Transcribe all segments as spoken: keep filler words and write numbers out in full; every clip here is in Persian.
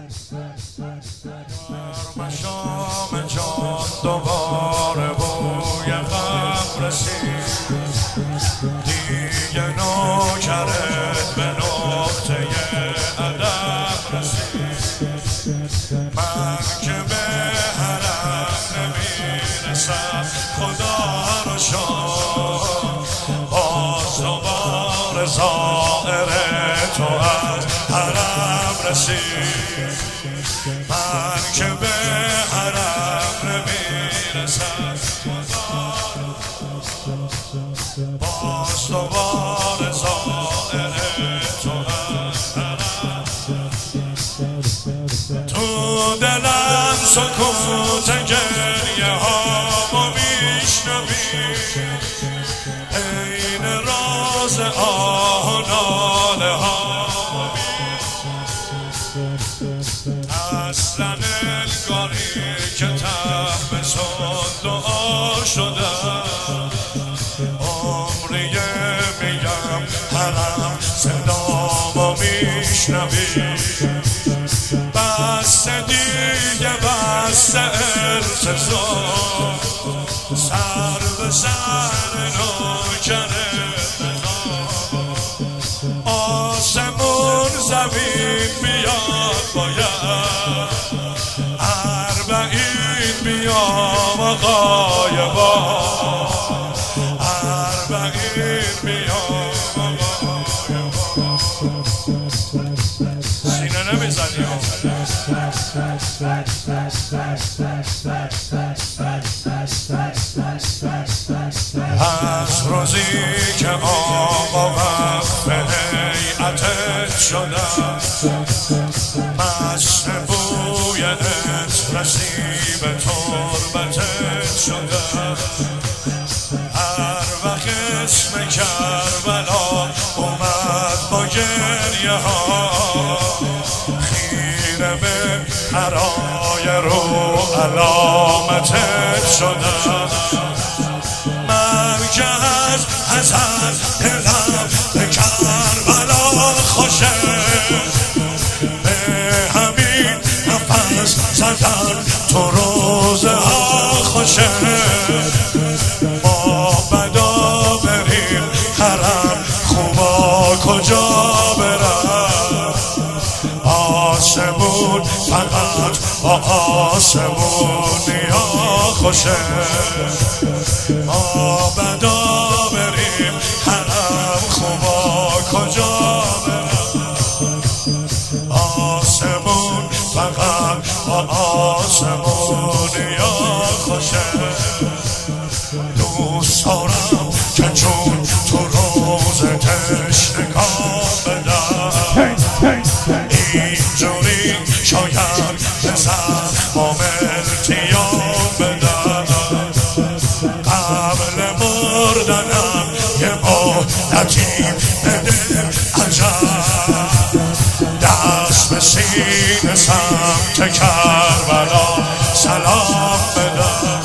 مشام جان دوباره بوی غم رسید، دیگه نوکرت به نقطه عدم رسید. من که به حرم نمیرسم خدا رو شد، باز دوباره زائر تو از حرم رسید. من که به حرم نمیرسم خدا رو شد، باز دوباره زائر تو از حرم. تو دلم سکوت گریه هامو میشنوی، عین راز آه و ناله هامو میشنوی. اصلا انگاری که ته شد دعا شدم، عمریه میگم حرم صدامو میشنوی. بس دیگه بس ارتزام، سر به سر نوکره آسمون زمین بیاد، باید اربعین بیام آقای با، اربعین بیام آقای با. سینه نمیزنیم از روزی که آقا وقت به هیئتت شدم، مست بوی عطر نسیم تربتت شدم. هر وقت اسم کربلا اومد با گریه ها، خیره به هرای رو علامتت شدم. من که از حسن دلم به کربلا خوشه، به همین نفس زدن تو روزه ها خوشه. ما بدا بریم حرم خوبا کجا برم، آسمون فقط با آسمونیا خوشه. ما بدا بریم حرم خوبا کجا برم، آسمون فقط با آسمونیا خوشه. دوست دارم که چون تو روز تشنگاه بدم، اینجوری شاید به زخمام التیام بدم. قبل مردنم یه مهلتی بده عجب، دست به سینه سمت کربلا سلام بدم.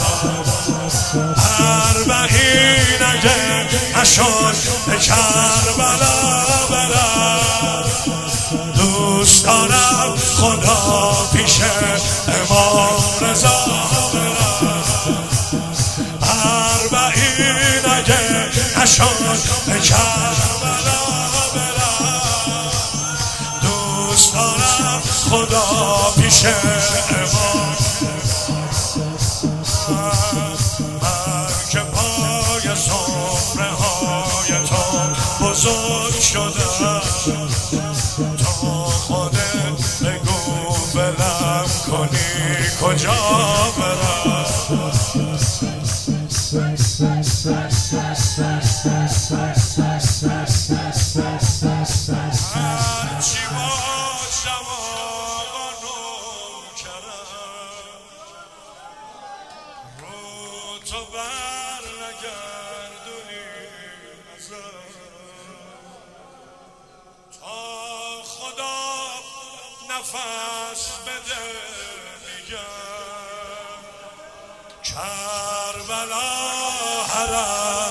اربعین اگه نشد به کربلا برم، دوست دارم خدا پیش امام رضا برم. اربعین اگه نشد به کربلا برم، دوست دارم خدا پیش امام. من که پای سفره های تو بزرگ شدم، تو خودت بگو بلم کنی کجا برم. هرچی باشم آقا نوکرم، رو تو بر نگردونی ازم، تا خدا نفس بده میگم کربلا حرم